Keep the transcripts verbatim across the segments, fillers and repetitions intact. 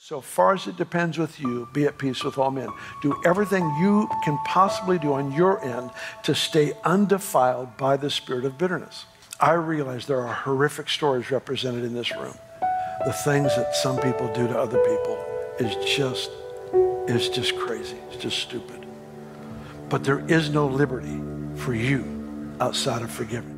So far as it depends with you, be at peace with all men. Do everything you can possibly do on your end to stay undefiled by the spirit of bitterness. I realize there are horrific stories represented in this room. The things that some people do to other people is just, it's just crazy. It's just stupid. But there is no liberty for you outside of forgiving.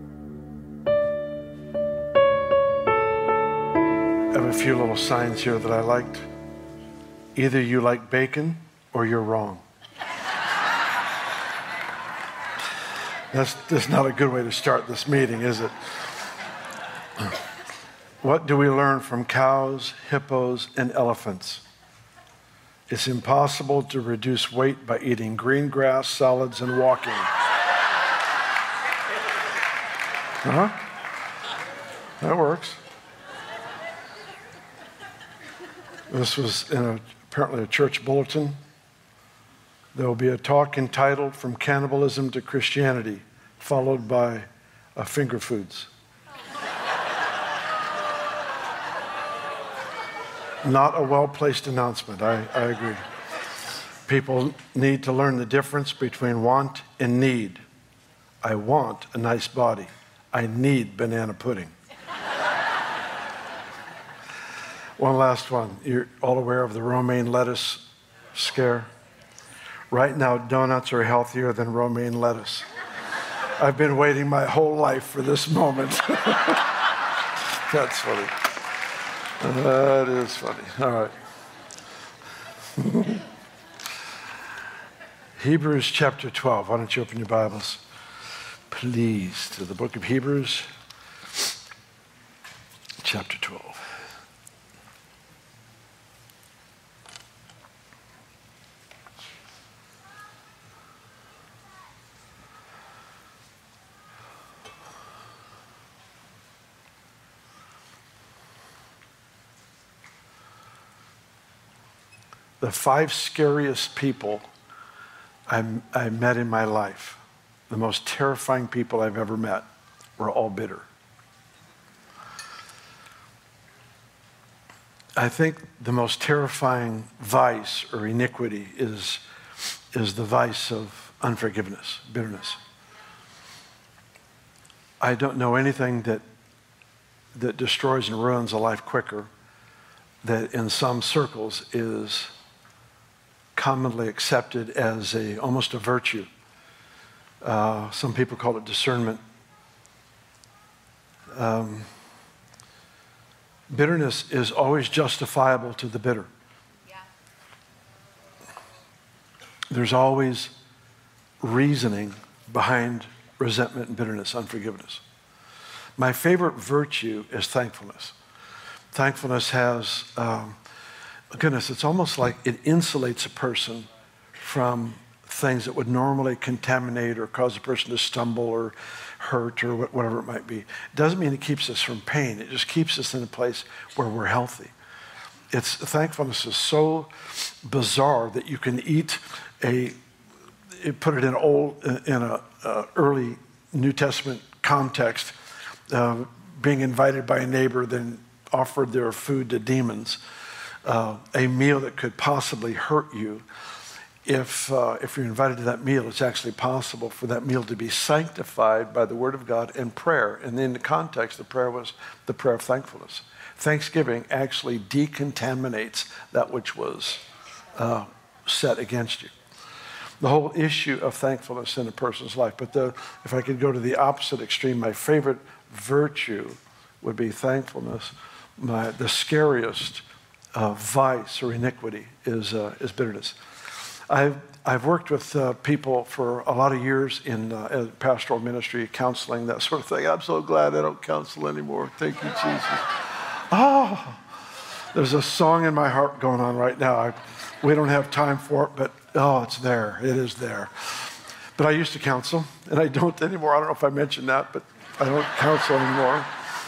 I have a few little signs here that I liked. Either you like bacon or you're wrong. That's, that's not a good way to start this meeting, is it? What do we learn from cows, hippos, and elephants? It's impossible to reduce weight by eating green grass, salads, and walking. Huh? That works. This was in a, apparently a church bulletin. There will be a talk entitled From Cannibalism to Christianity, followed by uh, finger foods. Not a well-placed announcement, I, I agree. People need to learn the difference between want and need. I want a nice body. I need banana pudding. One last one. You're all aware of the romaine lettuce scare? Right now, donuts are healthier than romaine lettuce. I've been waiting my whole life for this moment. That's funny. That is funny. All right. Hebrews chapter twelve. Why don't you open your Bibles, please, to the book of Hebrews, chapter twelve. The five scariest people I, I met in my life, the most terrifying people I've ever met, were all bitter. I think the most terrifying vice or iniquity is, is the vice of unforgiveness, bitterness. I don't know anything that, that destroys and ruins a life quicker that in some circles is commonly accepted as a almost a virtue. Uh, some people call it discernment. Um, bitterness is always justifiable to the bitter. Yeah. There's always reasoning behind resentment and bitterness, unforgiveness. My favorite virtue is thankfulness. Thankfulness has um, goodness, it's almost like it insulates a person from things that would normally contaminate or cause a person to stumble or hurt or whatever it might be. It doesn't mean it keeps us from pain. It just keeps us in a place where we're healthy. It's thankfulness is so bizarre that you can eat a, put it in old, in a uh, early New Testament context, uh, being invited by a neighbor, then offered their food to demons. Uh, a meal that could possibly hurt you. If, uh, if you're invited to that meal, it's actually possible for that meal to be sanctified by the Word of God and prayer. And in the context, the prayer was the prayer of thankfulness. Thanksgiving actually decontaminates that which was uh, set against you. The whole issue of thankfulness in a person's life. But the, if I could go to the opposite extreme, my favorite virtue would be thankfulness. My, the scariest Uh, vice or iniquity is uh, is bitterness. I've I've worked with uh, people for a lot of years in uh, pastoral ministry, counseling, that sort of thing. I'm so glad I don't counsel anymore. Thank you, Jesus. Oh, there's a song in my heart going on right now. I, we don't have time for it, but oh, it's there. It is there. But I used to counsel, and I don't anymore. I don't know if I mentioned that, but I don't counsel anymore.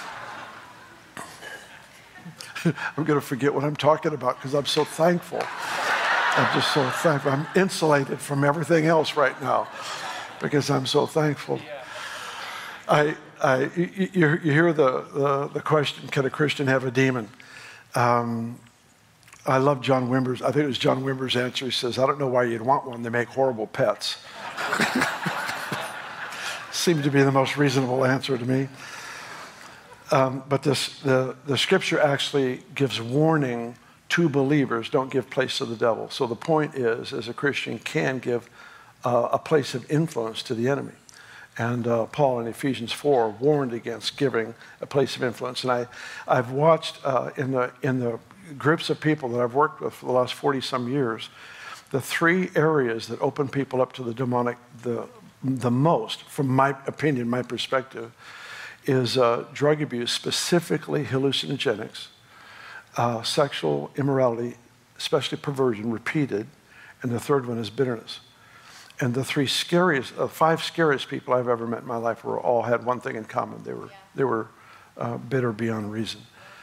I'm going to forget what I'm talking about because I'm so thankful. I'm just so thankful. I'm insulated from everything else right now because I'm so thankful. I, I, you, you hear the, the, the question, can a Christian have a demon? Um, I love John Wimber's, I think it was John Wimber's answer. He says, I don't know why you'd want one. They make horrible pets. Seemed to be the most reasonable answer to me. Um, but this, the, the scripture actually gives warning to believers, don't give place to the devil. So the point is, as a Christian can give uh, a place of influence to the enemy. And uh, Paul in Ephesians four warned against giving a place of influence. And I, I've watched uh, in the in the groups of people that I've worked with for the last forty some years, the three areas that open people up to the demonic the the most, from my opinion, my perspective, is uh, drug abuse, specifically hallucinogenics, uh, sexual immorality, especially perversion, repeated, and the third one is bitterness. And the three scariest, uh, five scariest people I've ever met in my life were all had one thing in common. They were, yeah. they were uh, bitter beyond reason.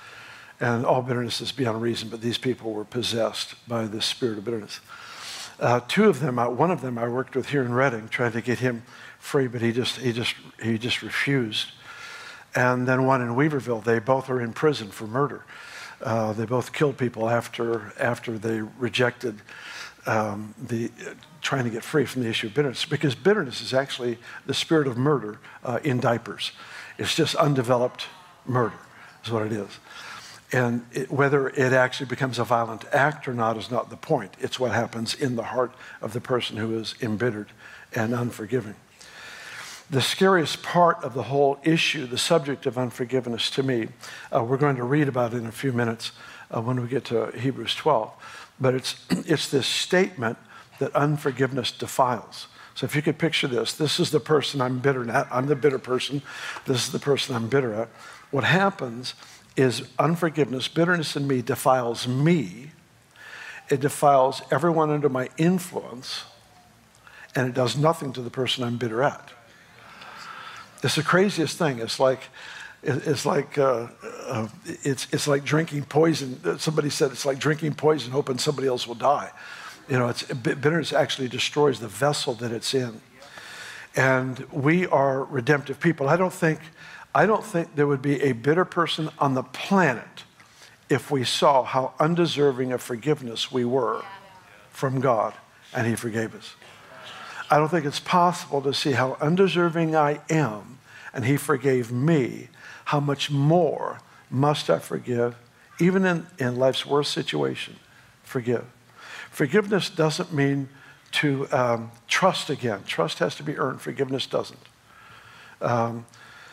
And all bitterness is beyond reason, but these people were possessed by the spirit of bitterness. Uh, two of them, uh, one of them I worked with here in Redding, trying to get him free, but he just, he just, he just refused. And then one in Weaverville, they both are in prison for murder. Uh, they both killed people after, after they rejected Um, the uh, trying to get free from the issue of bitterness, because bitterness is actually the spirit of murder uh, in diapers. It's just undeveloped murder is what it is. And it, whether it actually becomes a violent act or not is not the point. It's what happens in the heart of the person who is embittered and unforgiving. The scariest part of the whole issue, the subject of unforgiveness to me, uh, we're going to read about it in a few minutes uh, when we get to Hebrews twelve. But it's, it's this statement that unforgiveness defiles. So if you could picture this, this is the person I'm bitter at. I'm the bitter person. This is the person I'm bitter at. What happens is unforgiveness, bitterness in me defiles me. It defiles everyone under my influence, and it does nothing to the person I'm bitter at. It's the craziest thing. It's like, It's like uh, uh, it's it's like drinking poison. Somebody said it's like drinking poison, hoping somebody else will die. You know, it's bitterness actually destroys the vessel that it's in. And we are redemptive people. I don't think I don't think there would be a bitter person on the planet if we saw how undeserving of forgiveness we were from God, and He forgave us. I don't think it's possible to see how undeserving I am, and He forgave me. How much more must I forgive, even in, in life's worst situation, forgive. Forgiveness doesn't mean to um, trust again. Trust has to be earned. Forgiveness doesn't. Um,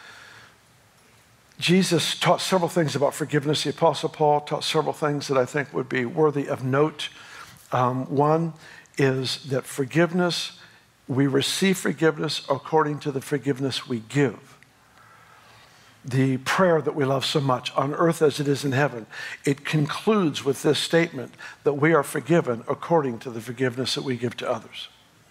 Jesus taught several things about forgiveness. The Apostle Paul taught several things that I think would be worthy of note. Um, one is that forgiveness, we receive forgiveness according to the forgiveness we give. The prayer that we love so much, on earth as it is in heaven, it concludes with this statement that we are forgiven according to the forgiveness that we give to others.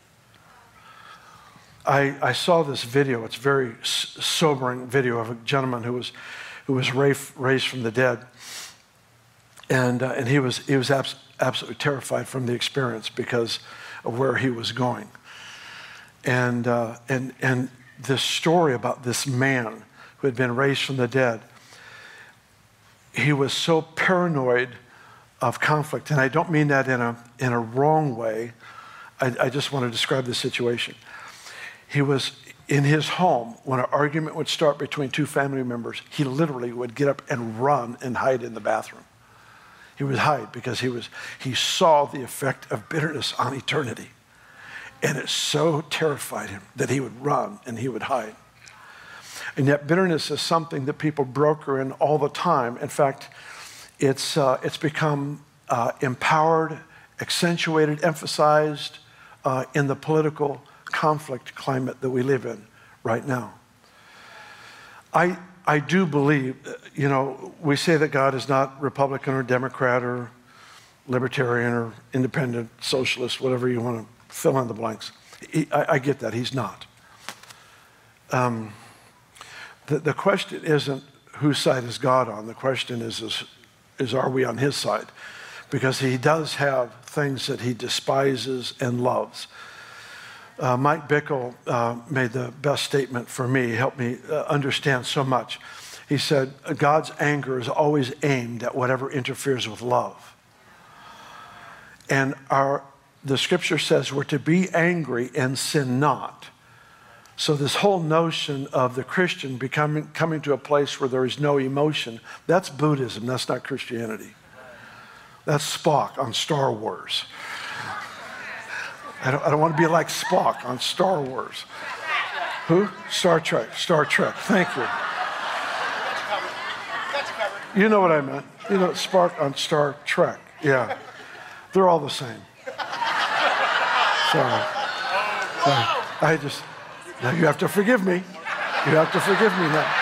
I, I saw this video. It's a very sobering video of a gentleman who was who was raised, raised from the dead, and uh, and he was he was abs- absolutely terrified from the experience because of where he was going, and uh, and and this story about this man who had been raised from the dead. He was so paranoid of conflict, and I don't mean that in a in a wrong way. I, I just want to describe the situation. He was in his home when an argument would start between two family members. He literally would get up and run and hide in the bathroom. He would hide because he was he saw the effect of bitterness on eternity, and it so terrified him that he would run and he would hide. And yet bitterness is something that people broker in all the time. In fact, it's, uh, it's become uh, empowered, accentuated, emphasized uh, in the political conflict climate that we live in right now. I, I do believe, you know, we say that God is not Republican or Democrat or libertarian or independent, socialist, whatever you want to fill in the blanks. He, I, I get that. He's not. Um, The, the question isn't whose side is God on. The question is, is, is are we on His side? Because He does have things that He despises and loves. Uh, Mike Bickle uh, made the best statement for me. He helped me uh, understand so much. He said, God's anger is always aimed at whatever interferes with love. And our the scripture says we're to be angry and sin not. So this whole notion of the Christian becoming coming to a place where there is no emotion, that's Buddhism, that's not Christianity. That's Spock on Star Wars. I don't, I don't want to be like Spock on Star Wars. Who? Star Trek. Star Trek. Thank you. You know what I meant. You know, Spock on Star Trek. Yeah. They're all the same. Sorry. Sorry. I just, now you have to forgive me. You have to forgive me now.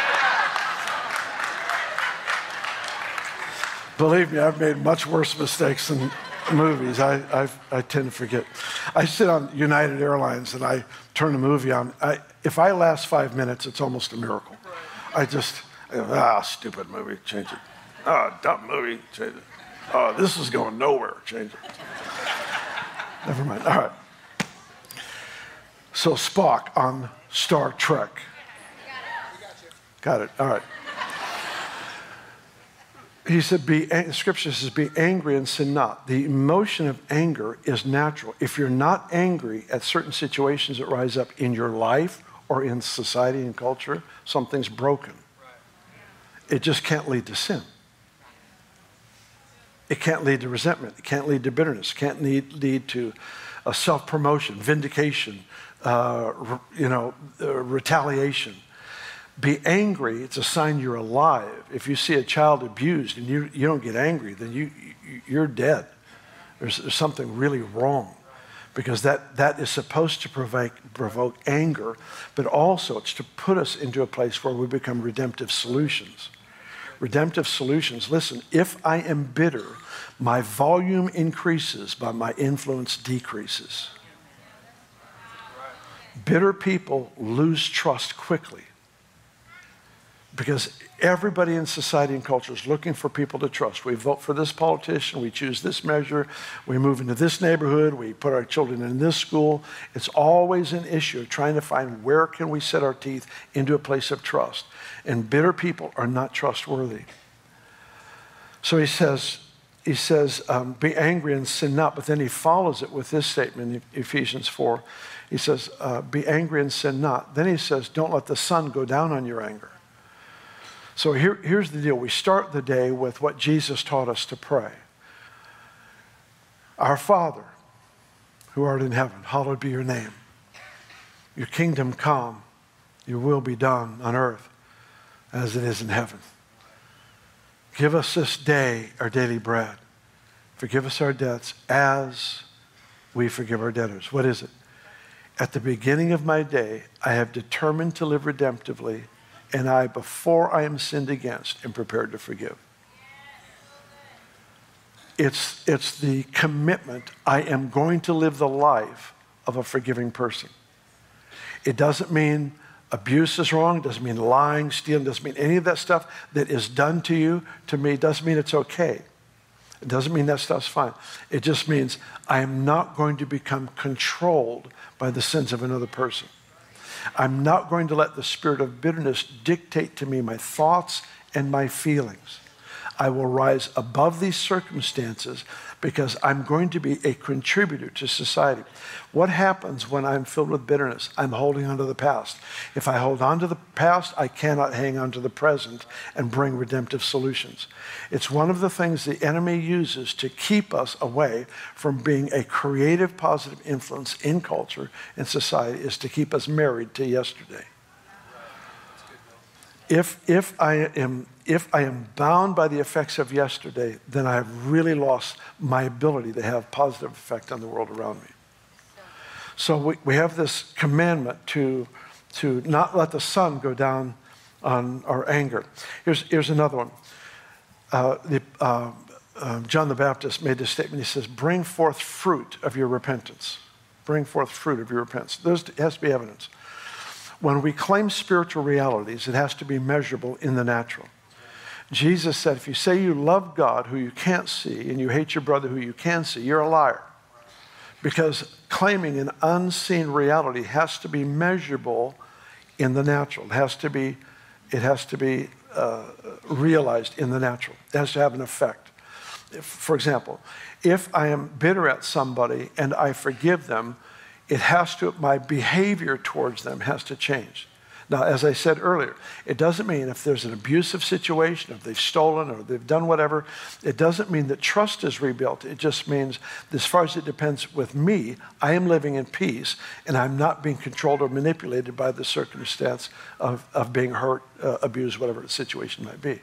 Believe me, I've made much worse mistakes than movies. I, I've, I tend to forget. I sit on United Airlines and I turn a movie on. I, if I last five minutes, it's almost a miracle. I just, I go, ah, stupid movie, change it. Ah, dumb movie, change it. Oh, this is going nowhere, change it. Never mind. All right. So Spock on Star Trek. Got it. All right. He said, be, the scripture says, be angry and sin not. The emotion of anger is natural. If you're not angry at certain situations that rise up in your life or in society and culture, something's broken. It just can't lead to sin. It can't lead to resentment. It can't lead to bitterness. It can't lead, lead to a self-promotion, vindication, uh, re, you know, uh, retaliation. Be angry, it's a sign you're alive. If you see a child abused and you, you don't get angry, then you, you, you're dead. There's, there's something really wrong, because that, that is supposed to provoke, provoke anger, but also it's to put us into a place where we become redemptive solutions. Redemptive solutions. Listen, if I am bitter, my volume increases, but my influence decreases. Bitter people lose trust quickly, because everybody in society and culture is looking for people to trust. We vote for this politician, we choose this measure, we move into this neighborhood, we put our children in this school. It's always an issue of trying to find where can we set our teeth into a place of trust. And bitter people are not trustworthy. So he says, he says, um, be angry and sin not, but then he follows it with this statement in Ephesians four. He says, uh, be angry and sin not. Then he says, don't let the sun go down on your anger. So here, here's the deal. We start the day with what Jesus taught us to pray. Our Father, who art in heaven, hallowed be your name. Your kingdom come, your will be done on earth as it is in heaven. Give us this day our daily bread. Forgive us our debts as we forgive our debtors. What is it? At the beginning of my day, I have determined to live redemptively, and I, before I am sinned against, am prepared to forgive. It's, it's the commitment. I am going to live the life of a forgiving person. It doesn't mean abuse is wrong. It doesn't mean lying, stealing. It doesn't mean any of that stuff that is done to you, to me. It doesn't mean it's okay. It doesn't mean that stuff's fine. It just means I am not going to become controlled by the sins of another person. I'm not going to let the spirit of bitterness dictate to me my thoughts and my feelings. I will rise above these circumstances because I'm going to be a contributor to society. What happens when I'm filled with bitterness? I'm holding on to the past. If I hold on to the past, I cannot hang on to the present and bring redemptive solutions. It's one of the things the enemy uses to keep us away from being a creative, positive influence in culture and society, is to keep us married to yesterday. If, if, I am, if I am bound by the effects of yesterday, then I have really lost my ability to have positive effect on the world around me. So we, we have this commandment to, to not let the sun go down on our anger. Here's, here's another one. Uh, the, uh, uh, John the Baptist made this statement. He says, bring forth fruit of your repentance. Bring forth fruit of your repentance. There has to be evidence. When we claim spiritual realities, it has to be measurable in the natural. Jesus said, if you say you love God who you can't see and you hate your brother who you can see, you're a liar. Because claiming an unseen reality has to be measurable in the natural. It has to be, it has to be uh, realized in the natural. It has to have an effect. If, for example, if I am bitter at somebody and I forgive them, it has to, my behavior towards them has to change. Now, as I said earlier, it doesn't mean if there's an abusive situation, if they've stolen or they've done whatever, it doesn't mean that trust is rebuilt. It just means, as far as it depends with me, I am living in peace and I'm not being controlled or manipulated by the circumstance of, of being hurt, uh, abused, whatever the situation might be.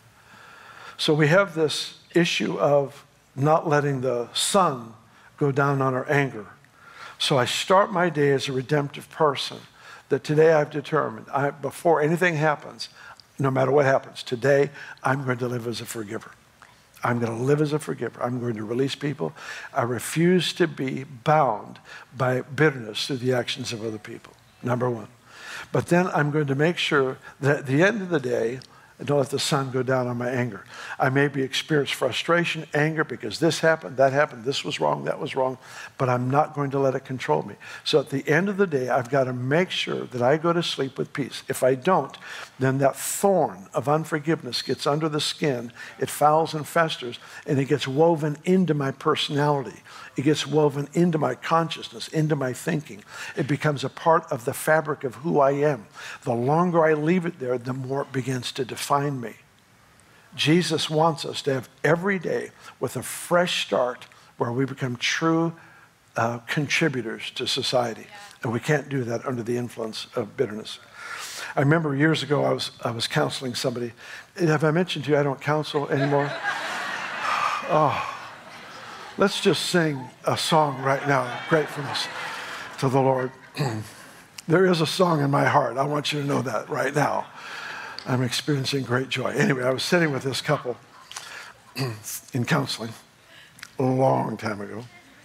So we have this issue of not letting the sun go down on our anger. So I start my day as a redemptive person. That today I've determined, I, before anything happens, no matter what happens, today I'm going to live as a forgiver. I'm going to live as a forgiver. I'm going to release people. I refuse to be bound by bitterness through the actions of other people, number one. But then I'm going to make sure that at the end of the day, I don't let the sun go down on my anger. I maybe experience frustration, anger, because this happened, that happened, this was wrong, that was wrong, but I'm not going to let it control me. So at the end of the day, I've got to make sure that I go to sleep with peace. If I don't, then that thorn of unforgiveness gets under the skin, it fouls and festers, and it gets woven into my personality. It gets woven into my consciousness, into my thinking. It becomes a part of the fabric of who I am. The longer I leave it there, the more it begins to define me. Jesus wants us to have every day with a fresh start where we become true uh, contributors to society. And we can't do that under the influence of bitterness. I remember years ago I was, I was counseling somebody. Have I mentioned to you I don't counsel anymore? Oh. Let's just sing a song right now, gratefulness to the Lord. There is a song in my heart. I want you to know that right now. I'm experiencing great joy. Anyway, I was sitting with this couple in counseling a long time ago.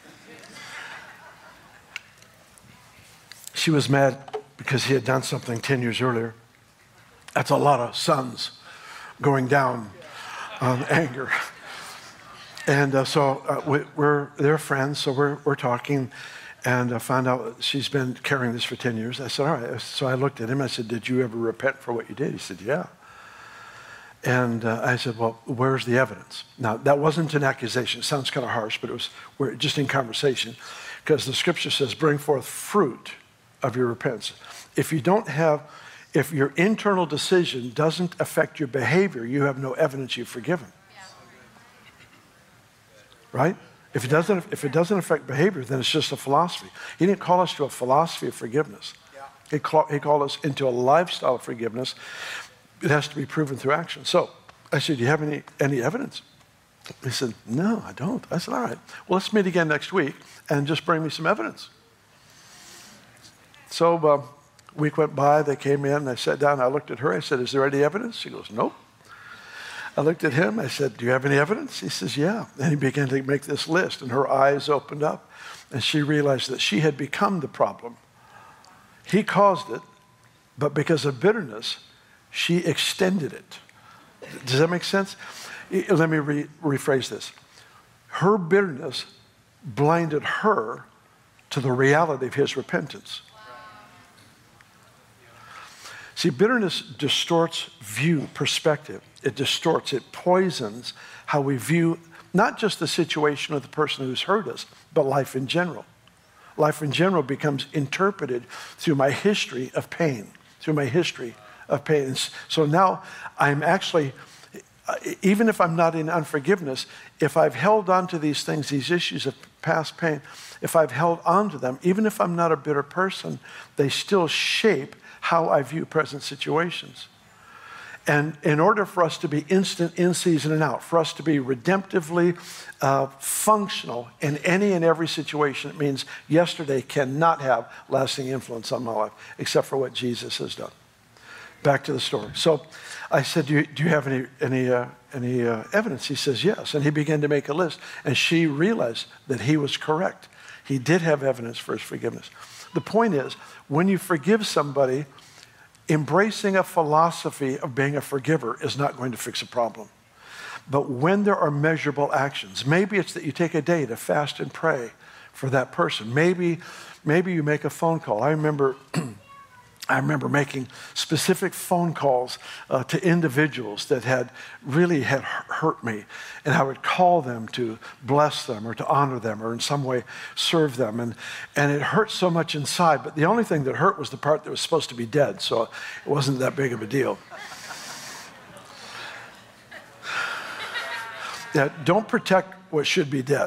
She was mad because he had done something ten years earlier. That's a lot of suns going down on anger. And uh, so uh, we, we're they're friends, so we're we're talking, and I found out she's been carrying this for ten years. I said, all right. So I looked at him. I said, did you ever repent for what you did? He said, yeah. And uh, I said, well, where's the evidence? Now, that wasn't an accusation. It sounds kind of harsh, but it was we're just in conversation, because the scripture says, bring forth fruit of your repentance. If you don't have, if your internal decision doesn't affect your behavior, you have no evidence you've forgiven. Right? If it doesn't, if it doesn't affect behavior, then it's just a philosophy. He didn't call us to a philosophy of forgiveness. Yeah. He, call, he called us into a lifestyle of forgiveness. It has to be proven through action. So I said, do you have any, any evidence? He said, no, I don't. I said, all right. Well, let's meet again next week and just bring me some evidence. So a uh, week went by. They came in. And I sat down. I looked at her. I said, is there any evidence? She goes, nope. I looked at him. I said, do you have any evidence? He says, yeah. And he began to make this list, and her eyes opened up, and she realized that she had become the problem. He caused it, but because of bitterness, she extended it. Does that make sense? Let me re- rephrase this. Her bitterness blinded her to the reality of his repentance. See, bitterness distorts view, perspective. It distorts, it poisons how we view not just the situation of the person who's hurt us, but life in general. Life in general becomes interpreted through my history of pain, through my history of pain. And so now I'm actually, even if I'm not in unforgiveness, if I've held on to these things, these issues of past pain, if I've held on to them, even if I'm not a bitter person, they still shape how I view present situations. And in order for us to be instant in season and out, for us to be redemptively uh, functional in any and every situation, it means yesterday cannot have lasting influence on my life, except for what Jesus has done. Back to the story. So I said, do you, do you have any, any, uh, any uh, evidence? He says, yes. And he began to make a list. And she realized that he was correct. He did have evidence for his forgiveness. The point is, when you forgive somebody, embracing a philosophy of being a forgiver is not going to fix a problem. But when there are measurable actions, maybe it's that you take a day to fast and pray for that person. Maybe, maybe you make a phone call. I remember I remember making specific phone calls uh, to individuals that had really had hurt me, and I would call them to bless them or to honor them or in some way serve them. And, and it hurt so much inside, but the only thing that hurt was the part that was supposed to be dead, so it wasn't that big of a deal. Yeah, don't protect what should be dead.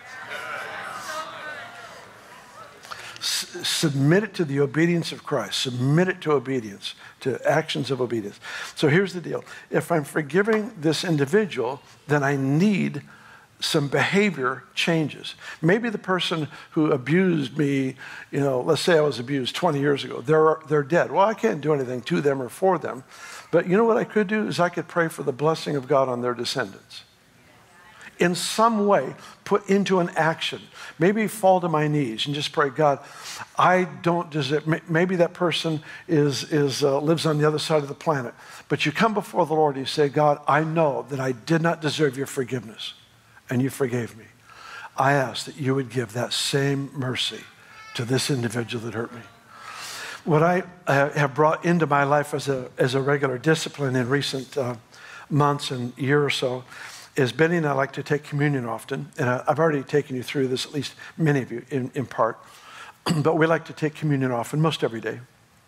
S- submit it to the obedience of Christ. Submit it to obedience, to actions of obedience. So here's the deal. If I'm forgiving this individual, then I need some behavior changes. Maybe the person who abused me, you know, let's say I was abused twenty years ago, they're, they're dead. Well, I can't do anything to them or for them. But you know what I could do is I could pray for the blessing of God on their descendants. In some way, put into an action. Maybe fall to my knees and just pray, God, I don't deserve, maybe that person is, is uh, lives on the other side of the planet. But you come before the Lord and you say, God, I know that I did not deserve your forgiveness, and you forgave me. I ask that you would give that same mercy to this individual that hurt me. What I uh, have brought into my life as a, as a regular discipline in recent uh, months and year or so is Benny and I like to take communion often, and I've already taken you through this, at least many of you in, in part, but we like to take communion often, most every day.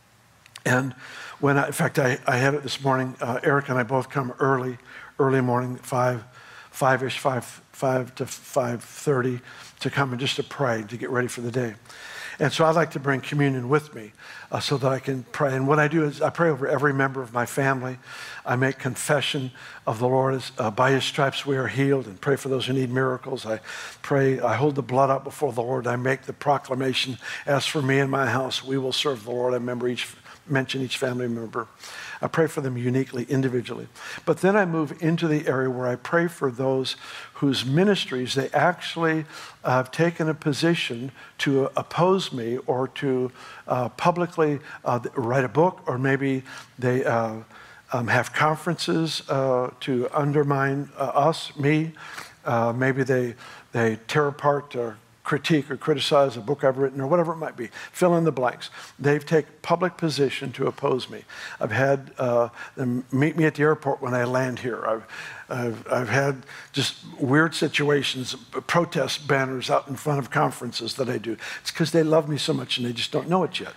And when I, in fact, I, I had it this morning, uh, Eric and I both come early, early morning, five, five-ish, five, five to five thirty, to come and just to pray, to get ready for the day. And so I like to bring communion with me uh, so that I can pray. And what I do is I pray over every member of my family. I make confession of the Lord. As, uh, by his stripes we are healed, and pray for those who need miracles. I pray, I hold the blood up before the Lord. I make the proclamation, as for me and my house, we will serve the Lord. I remember each, mention each family member. I pray for them uniquely, individually. But then I move into the area where I pray for those whose ministries, they actually uh, have taken a position to oppose me or to uh, publicly uh, write a book, or maybe they uh, um, have conferences uh, to undermine uh, us, me. Uh, maybe they, they tear apart or critique or criticize a book I've written or whatever it might be. Fill in the blanks. They've taken public position to oppose me. I've had uh, them meet me at the airport when I land here. I've, I've, I've had just weird situations, protest banners out in front of conferences that I do. It's because they love me so much and they just don't know it yet.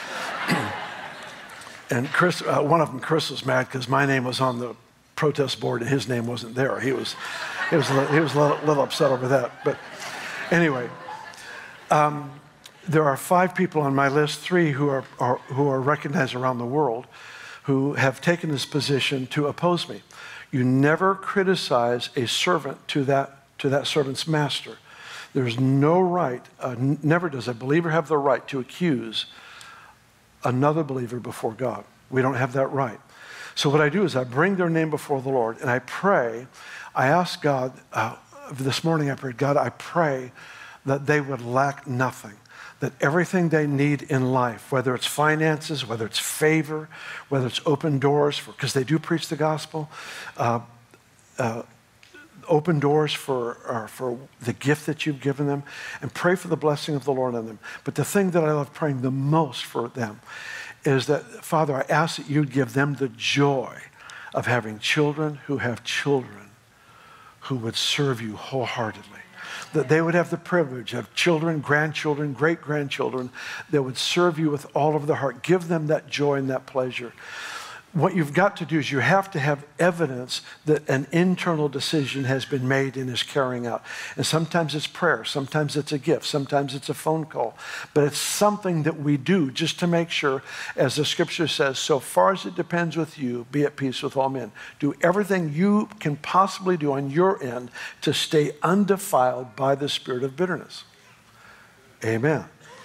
And Chris, uh, one of them, Chris, was mad because my name was on the protest board and his name wasn't there. He was, he was, he was a little, little upset over that. But anyway, um, there are five people on my list, three who are, are who are recognized around the world, who have taken this position to oppose me. You never criticize a servant to that to that servant's master. There's no right, uh, n- never does a believer have the right to accuse another believer before God. We don't have that right. So what I do is I bring their name before the Lord and I pray. I ask God, uh, this morning I prayed, God, I pray that they would lack nothing, that everything they need in life, whether it's finances, whether it's favor, whether it's open doors, because they do preach the gospel, uh, uh, open doors for, uh, for the gift that you've given them, and pray for the blessing of the Lord on them. But the thing that I love praying the most for them is that, Father, I ask that you'd give them the joy of having children who have children who would serve you wholeheartedly. That they would have the privilege of children, grandchildren, great-grandchildren that would serve you with all of their heart. Give them that joy and that pleasure. What you've got to do is you have to have evidence that an internal decision has been made and is carrying out. And sometimes it's prayer, sometimes it's a gift, sometimes it's a phone call. But it's something that we do just to make sure, as the scripture says, so far as it depends with you, be at peace with all men. Do everything you can possibly do on your end to stay undefiled by the spirit of bitterness. Amen.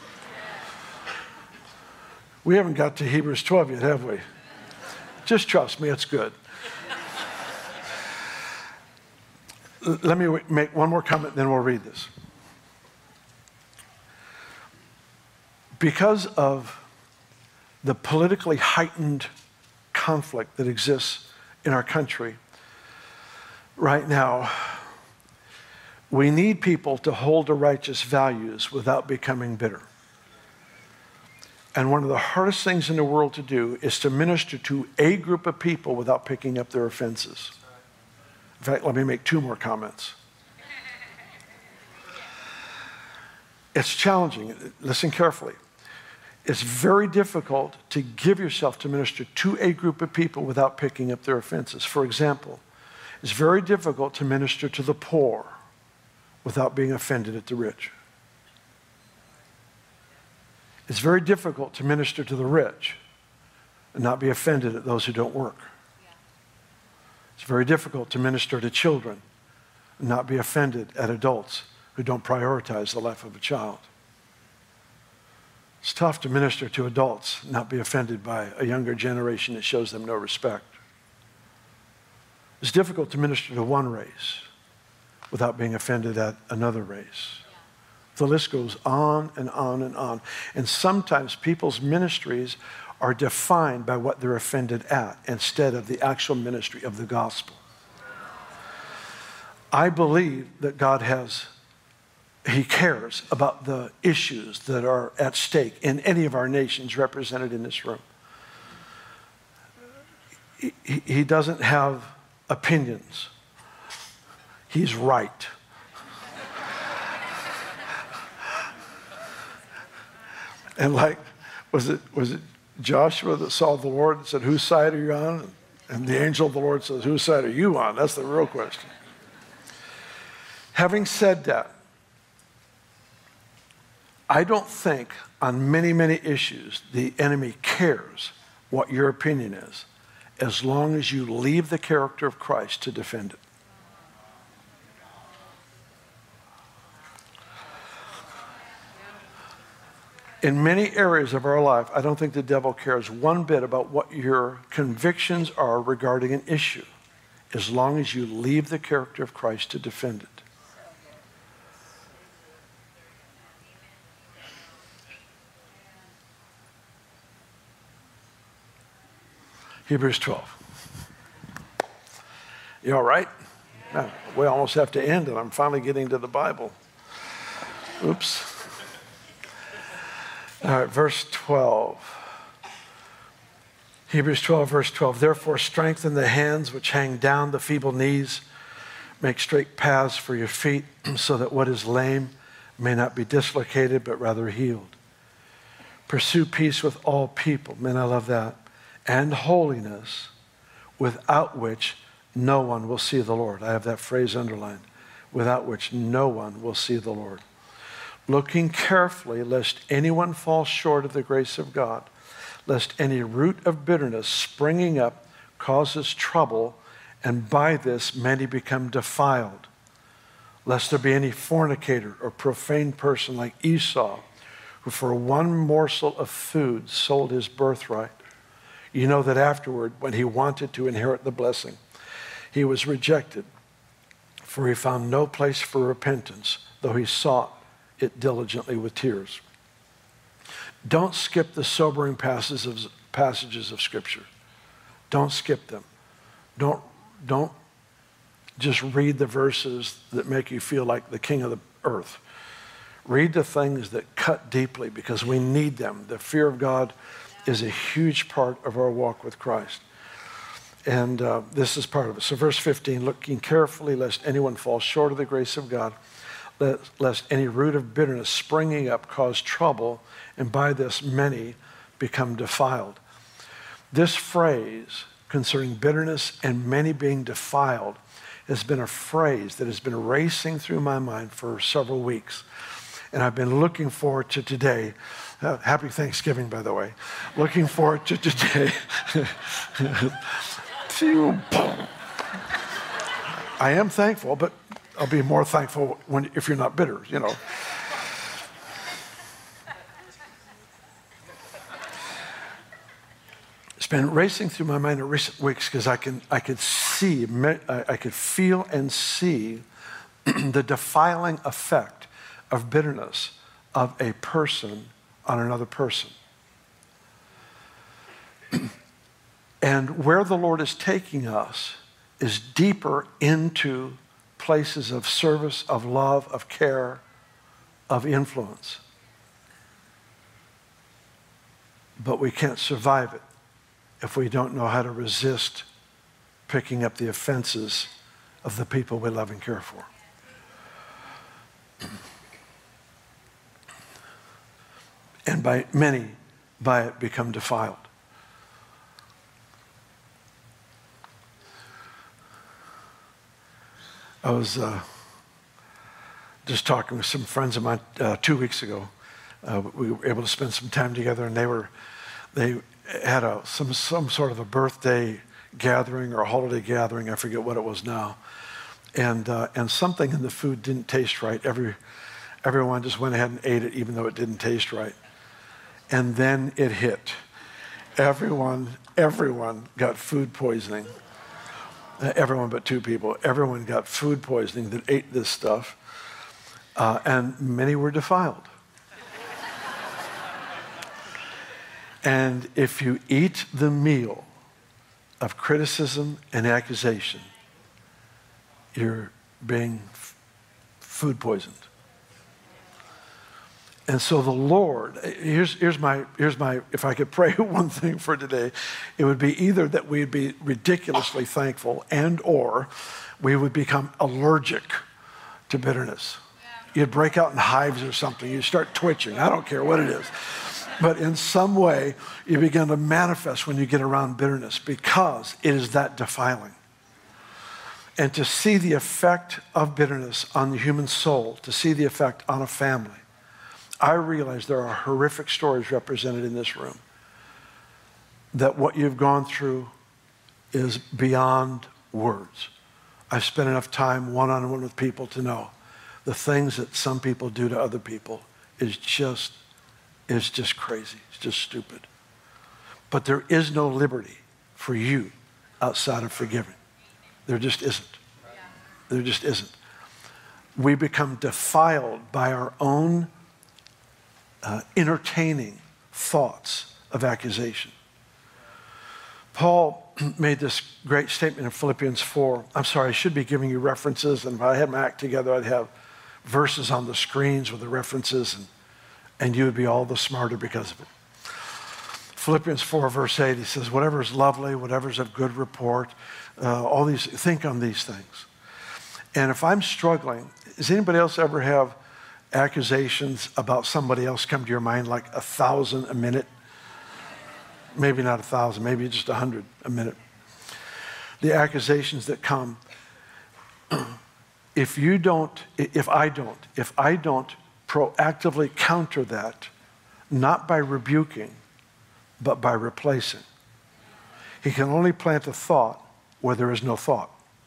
We haven't got to Hebrews twelve yet, have we? Just trust me, it's good. Let me make one more comment, then we'll read this. Because of the politically heightened conflict that exists in our country right now, we need people to hold to righteous values without becoming bitter. And one of the hardest things in the world to do is to minister to a group of people without picking up their offenses. In fact, let me make two more comments. It's challenging. Listen carefully. It's very difficult to give yourself to minister to a group of people without picking up their offenses. For example, it's very difficult to minister to the poor without being offended at the rich. It's very difficult to minister to the rich and not be offended at those who don't work. It's very difficult to minister to children and not be offended at adults who don't prioritize the life of a child. It's tough to minister to adults and not be offended by a younger generation that shows them no respect. It's difficult to minister to one race without being offended at another race. The list goes on and on and on. And sometimes people's ministries are defined by what they're offended at instead of the actual ministry of the gospel. I believe that God has, He cares about the issues that are at stake in any of our nations represented in this room. He, he doesn't have opinions. He's right. And like, was it was it Joshua that saw the Lord and said, whose side are you on? And the angel of the Lord says, whose side are you on? That's the real question. Having said that, I don't think on many, many issues the enemy cares what your opinion is, as long as you leave the character of Christ to defend it. In many areas of our life, I don't think the devil cares one bit about what your convictions are regarding an issue, as long as you leave the character of Christ to defend it. Hebrews twelve. You all right? No, we almost have to end, and I'm finally getting to the Bible. Oops. All right, verse twelve. Hebrews twelve, verse twelve. Therefore, strengthen the hands which hang down, the feeble knees. Make straight paths for your feet, so that what is lame may not be dislocated, but rather healed. Pursue peace with all people. Man, I love that. And holiness, without which no one will see the Lord. I have that phrase underlined. Without which no one will see the Lord. Looking carefully, lest anyone fall short of the grace of God, lest any root of bitterness springing up causes trouble, and by this many become defiled. Lest there be any fornicator or profane person like Esau, who for one morsel of food sold his birthright. You know that afterward, when he wanted to inherit the blessing, he was rejected, for he found no place for repentance, though he sought it diligently with tears. Don't skip the sobering passages of, passages of Scripture. Don't skip them. Don't, don't just read the verses that make you feel like the king of the earth. Read the things that cut deeply, because we need them. The fear of God is a huge part of our walk with Christ. And uh, this is part of it. So verse fifteen, looking carefully lest anyone fall short of the grace of God, lest any root of bitterness springing up cause trouble, and by this many become defiled. This phrase concerning bitterness and many being defiled has been a phrase that has been racing through my mind for several weeks. And I've been looking forward to today. Uh, happy Thanksgiving, by the way. Looking forward to today. I am thankful, but I'll be more thankful when, if you're not bitter, you know. It's been racing through my mind in recent weeks because I can, I could see, I could feel and see the defiling effect of bitterness of a person on another person. And where the Lord is taking us is deeper into places of service, of love, of care, of influence. but we can't survive it if we don't know how to resist picking up the offenses of the people we love and care for. And by many, by it become defiled. I was uh, just talking with some friends of mine uh, two weeks ago. Uh, we were able to spend some time together, and they were they had a some some sort of a birthday gathering or a holiday gathering. I forget what it was now, and uh, and something in the food didn't taste right. Every everyone just went ahead and ate it, even though it didn't taste right. And then it hit. Everyone everyone got food poisoning. Uh, everyone but two people. Everyone got food poisoning that ate this stuff, uh, and many were defiled. And if you eat the meal of criticism and accusation, you're being f- food poisoned. And so the Lord, here's, here's, my, here's my, if I could pray one thing for today, it would be either that we'd be ridiculously thankful and or we would become allergic to bitterness. You'd break out in hives or something. You start twitching. I don't care what it is. But in some way, you begin to manifest when you get around bitterness because it is that defiling. And to see the effect of bitterness on the human soul, to see the effect on a family, I realize there are horrific stories represented in this room. That what you've gone through is beyond words. I've spent enough time one-on-one with people to know the things that some people do to other people is just It's just crazy. It's just stupid. But there is no liberty for you outside of forgiving. There just isn't. There just isn't. We become defiled by our own uh, entertaining thoughts of accusation. Paul made this great statement in Philippians four. I'm sorry, I should be giving you references, and if I had my act together, I'd have verses on the screens with the references, and and you would be all the smarter because of it. Philippians four, verse eight, he says, whatever is lovely, whatever is of good report, uh, all these, think on these things. And if I'm struggling, does anybody else ever have accusations about somebody else come to your mind like a thousand a minute? Maybe not a thousand, maybe just a hundred a minute. The accusations that come, if you don't, if I don't, if I don't proactively counter that, not by rebuking, but by replacing. He can only plant a thought where there is no thought.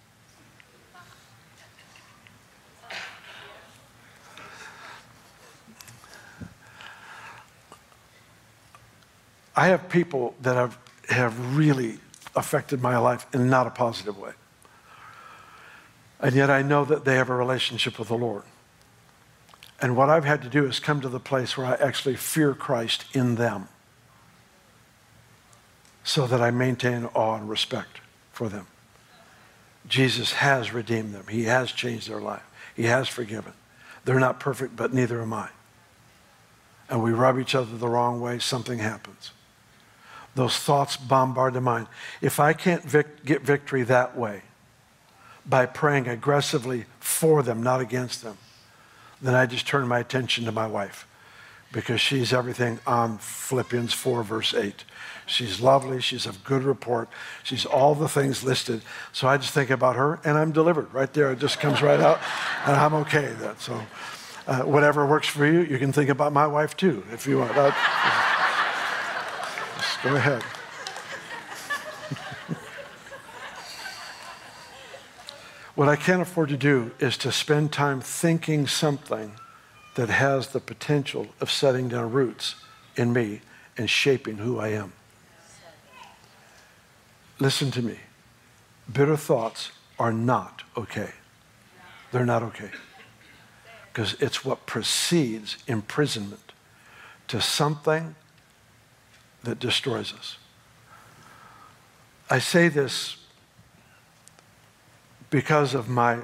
I have people that have, have really affected my life in not a positive way. And yet I know that they have a relationship with the Lord. And what I've had to do is come to the place where I actually fear Christ in them so that I maintain awe and respect for them. Jesus has redeemed them. He has changed their life. He has forgiven. They're not perfect, but neither am I. And we rub each other the wrong way, something happens. Those thoughts bombard the mind. If I can't vic- get victory that way, by praying aggressively for them, not against them, then I just turn my attention to my wife because she's everything on Philippians four, verse eight. She's lovely. She's of good report. She's all the things listed. So I just think about her and I'm delivered right there. It just comes right out and I'm okay with that. So uh, whatever works for you, you can think about my wife too if you want. Uh, just go ahead. What I can't afford to do is to spend time thinking something that has the potential of setting down roots in me and shaping who I am. Listen to me. Bitter thoughts are not okay. They're not okay. Because it's what precedes imprisonment to something that destroys us. I say this because of my,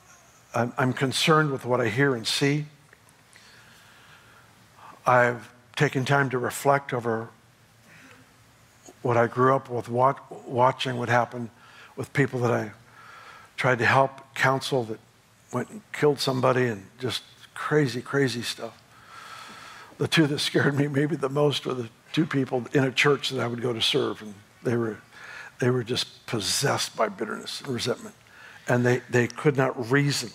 I'm, I'm concerned with what I hear and see. I've taking time to reflect over what I grew up with, watch, watching what happened with people that I tried to help, counsel, that went and killed somebody, and just crazy, crazy stuff. The two that scared me maybe the most were the two people in a church that I would go to serve, and they were they were just possessed by bitterness and resentment, and they, they could not reason.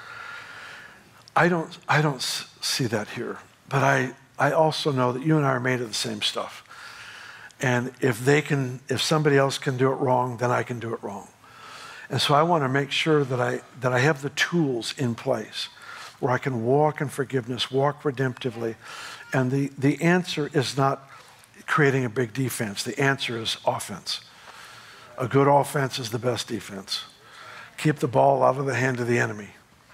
I don't I don't see that here, but I, I also know that you and I are made of the same stuff. And if they can, if somebody else can do it wrong, then I can do it wrong. And so I want to make sure that I that I have the tools in place where I can walk in forgiveness, walk redemptively. And the, the answer is not creating a big defense. The answer is offense. A good offense is the best defense. Keep the ball out of the hand of the enemy.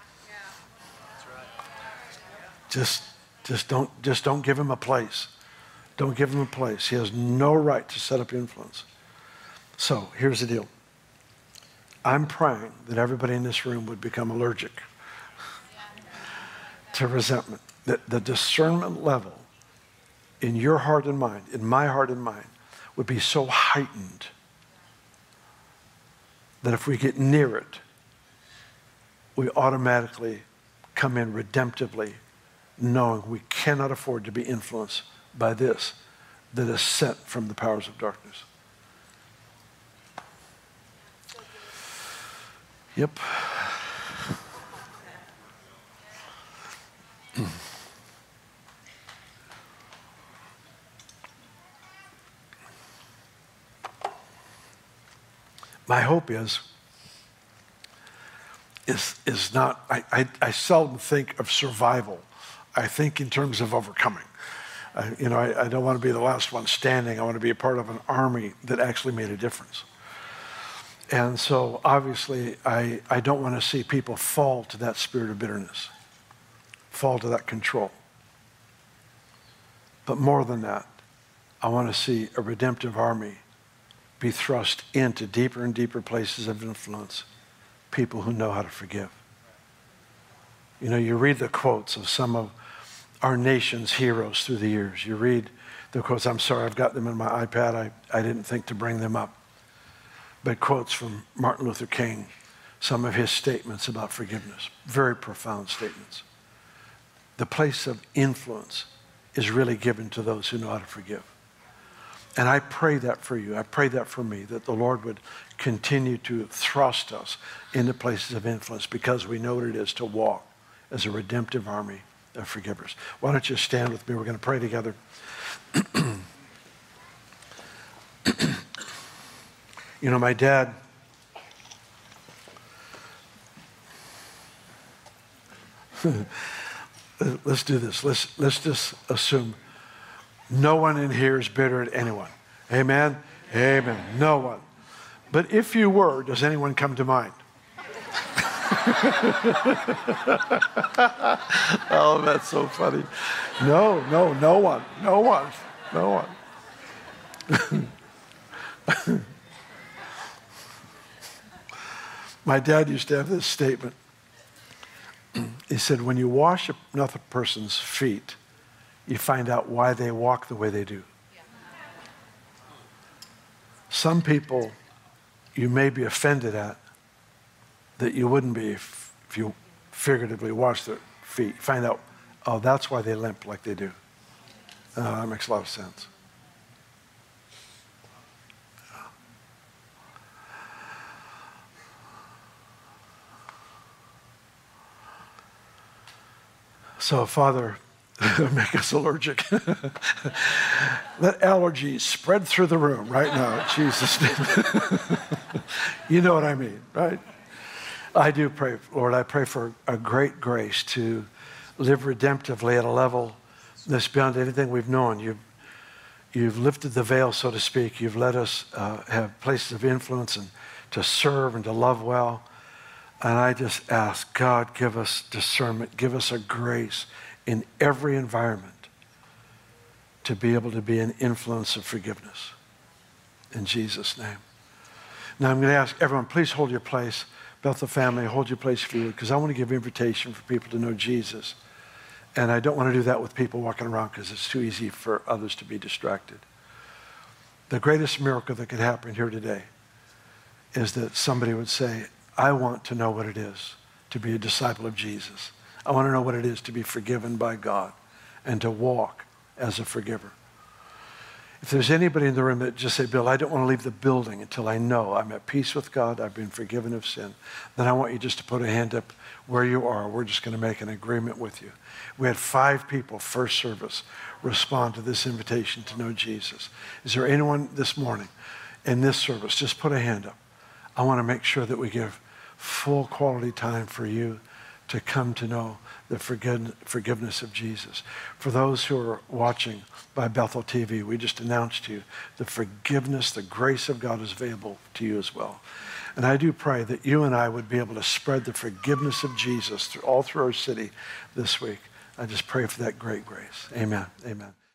Just, just don't, just don't give him a place. Don't give him a place. He has no right to set up influence. So here's the deal. I'm praying that everybody in this room would become allergic to resentment. That the discernment level in your heart and mind, in my heart and mind, would be so heightened that if we get near it, we automatically come in redemptively, knowing we cannot afford to be influenced by this that is sent from the powers of darkness. Yep. My hope is, is, is not, I, I, I seldom think of survival. I think in terms of overcoming. I, you know, I, I don't want to be the last one standing. I want to be a part of an army that actually made a difference. And so obviously, I, I don't want to see people fall to that spirit of bitterness, fall to that control. But more than that, I want to see a redemptive army be thrust into deeper and deeper places of influence, people who know how to forgive. You know, you read the quotes of some of our nation's heroes through the years. You read the quotes. I'm sorry, I've got them in my iPad. I, I didn't think to bring them up. But quotes from Martin Luther King, some of his statements about forgiveness, very profound statements. The place of influence is really given to those who know how to forgive. And I pray that for you. I pray that for me, that the Lord would continue to thrust us into places of influence because we know what it is to walk as a redemptive army of forgivers. Why don't you stand with me? We're going to pray together. You know, my dad, let's do this. Let's, let's just assume no one in here is bitter at anyone. Amen? Amen. No one. But if you were, does anyone come to mind? Oh, that's so funny. No, no, no one. No one. No one. My dad used to have this statement. He said, when you wash another person's feet, you find out why they walk the way they do. Some people you may be offended at that you wouldn't be if, if you figuratively wash their feet. Find out, oh, that's why they limp like they do. Oh, that makes a lot of sense. So, Father, make us allergic. Let allergies spread through the room right now, in Jesus' name. You know what I mean, right? I do pray, Lord, I pray for a great grace to live redemptively at a level that's beyond anything we've known. You've, you've lifted the veil, so to speak. You've let us uh, have places of influence and to serve and to love well. And I just ask, God, give us discernment, give us a grace in every environment to be able to be an influence of forgiveness. In Jesus' name. Now I'm going to ask everyone, please hold your place. Bethel family, hold your place if you would, because I want to give invitation for people to know Jesus And I don't want to do that with people walking around because it's too easy for others to be distracted. The greatest miracle that could happen here today is that somebody would say, I want to know what it is to be a disciple of Jesus. I want to know what it is to be forgiven by God and to walk as a forgiver. If there's anybody in the room that just say, Bill, I don't want to leave the building until I know I'm at peace with God, I've been forgiven of sin, then I want you just to put a hand up where you are. We're just going to make an agreement with you. We had five people, first service, respond to this invitation to know Jesus. Is there anyone this morning in this service? Just put a hand up. I want to make sure that we give full quality time for you to come to know the forgiveness of Jesus. For those who are watching by Bethel T V, we just announced to you the forgiveness, the grace of God is available to you as well. And I do pray that you and I would be able to spread the forgiveness of Jesus through, all through our city this week. I just pray for that great grace. Amen. Amen.